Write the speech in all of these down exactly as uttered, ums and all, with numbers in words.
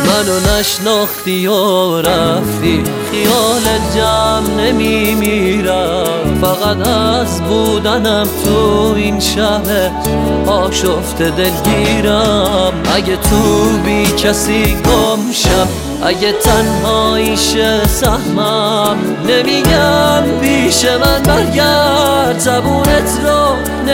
منو نشناختی و رفتی، خیال جمع نمیمیرم، فقط از بودنم تو این شهر آشفته دلگیرم. اگه تو بی کسی گم شم، اگه تنهاییشه سهمم، نمیگم پیش من برگرد، زبونت رو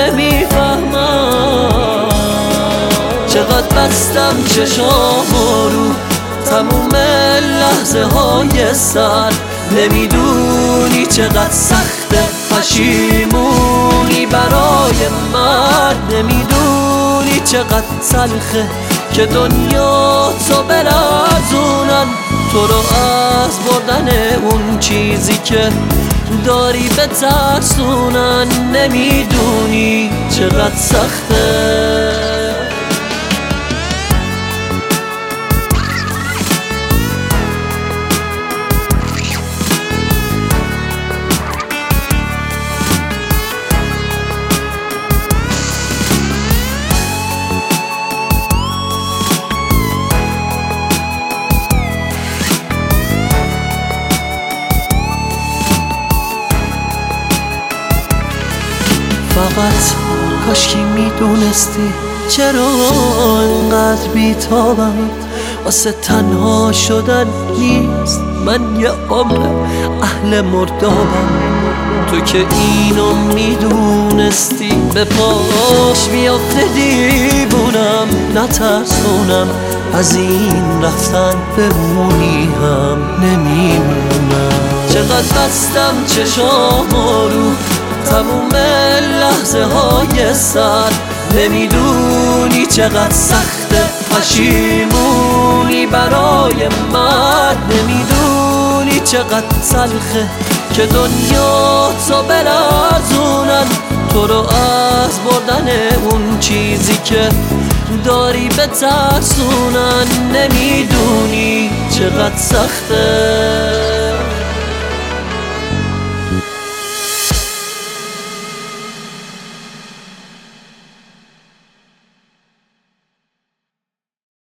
نمیفهمم. چقدر بستم چشامو رو تموم لحظه های سر، نمیدونی چقدر سخته پشیمونی برای من، نمیدونی چقدر تلخه که دنیا تو برازونن تو رو از بردن اون چیزی که داری به ترسونن، نمیدونی چقدر سخته. فقط کاشکی میدونستی چرا انقدر بیتابم، واسه تنها شدن نیست، من یه عمر اهل مردابم. تو که اینو میدونستی به پاش میافته دیوونم، نترسونم از این رفتن بمونی هم نمیمونم. چقدر بستم چشامو رو تموم لحظه های سر، نمیدونی چقدر سخته پشیمونی برای من، نمیدونی چقدر تلخه که دنیا تو برازونن تو رو از بردن اون چیزی که داری به ترسونن، نمیدونی چقدر سخته.